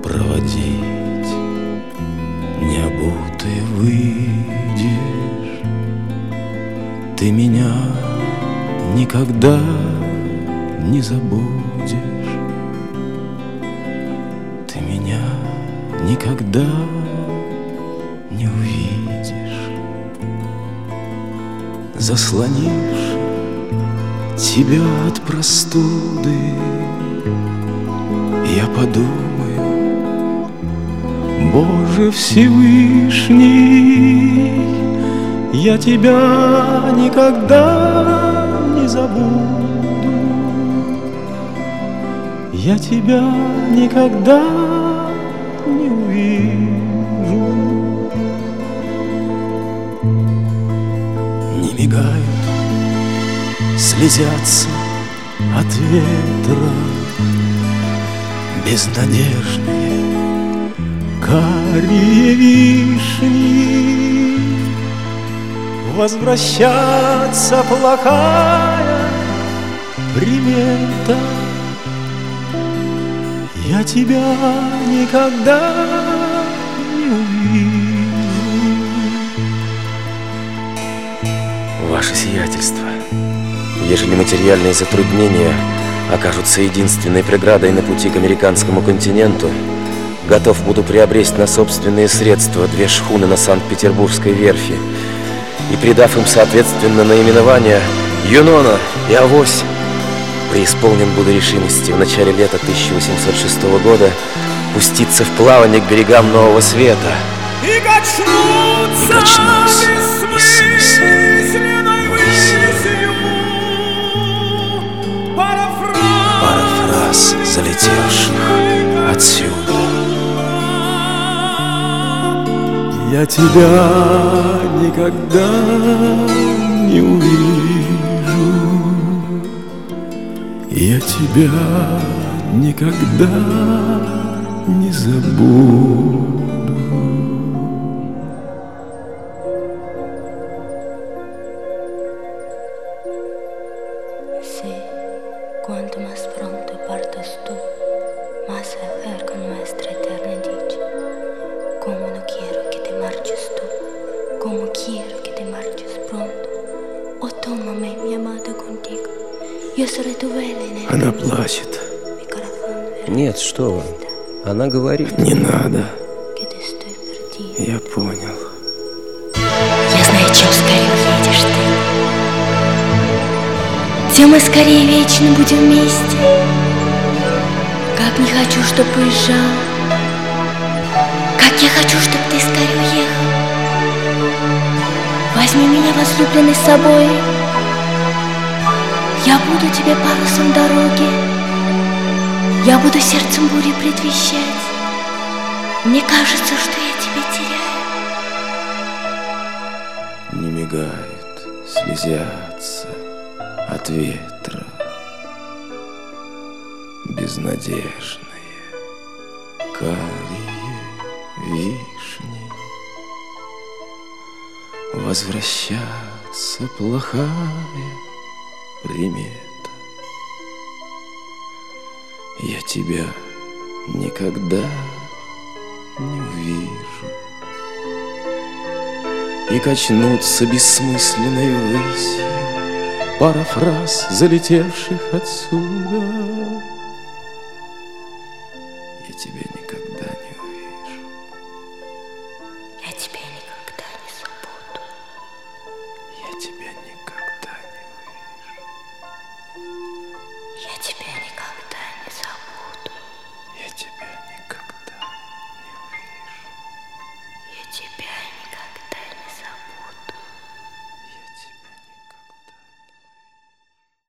проводить. Необутый выйдешь, ты меня никогда не забудешь. Ты меня никогда не увидишь. Заслонишь тебя от простуды, я подумаю: Боже Всевышний, я тебя никогда не забуду. Я тебя никогда не увижу. Не мигают, слезятся от ветра безнадежные карие вишни. Возвращаться плохая примета. Я тебя никогда не увижу. Ваше сиятельство, ежели материальные затруднения окажутся единственной преградой на пути к американскому континенту, готов буду приобрести на собственные средства 2 шхуны на Санкт-Петербургской верфи и, придав им соответственно наименования «Юнона» и «Авось», преисполнен буду решимости в начале лета 1806 года пуститься в плавание к берегам Нового Света и качнуться бессмысленной высью. Парафраз залетевших отсюда. Я тебя никогда не увижу. Я тебя никогда не забуду. Sì, quanto más pronto partas tú, más cerca nuestra eterna dicha. Como no quiero que te marches tú, como quiero que te marches pronto. Oh, tómame, mi amado, contigo. Yo seré tu vela en el Она плачет. mi corazón verá Нет, что вы, она говорит. Не надо. que te estoy perdido. Я понял. Я знаю, чем скорее уедешь ты, тем мы скорее вечно будем вместе. Как не хочу, чтоб уезжал, как я хочу, чтоб ты скорее уехал. Возьми меня, возлюбленный, с собой. Я буду тебе парусом дороги, я буду сердцем бури предвещать. Мне кажется, что я тебя теряю. Не мигают, слезятся от ветра безнадежные карие вишни. Возвращаться плохая примета. Я тебя никогда не увижу. И качнуться бессмысленной ввысь парафраз залетевших отсюда. Я тебя никогда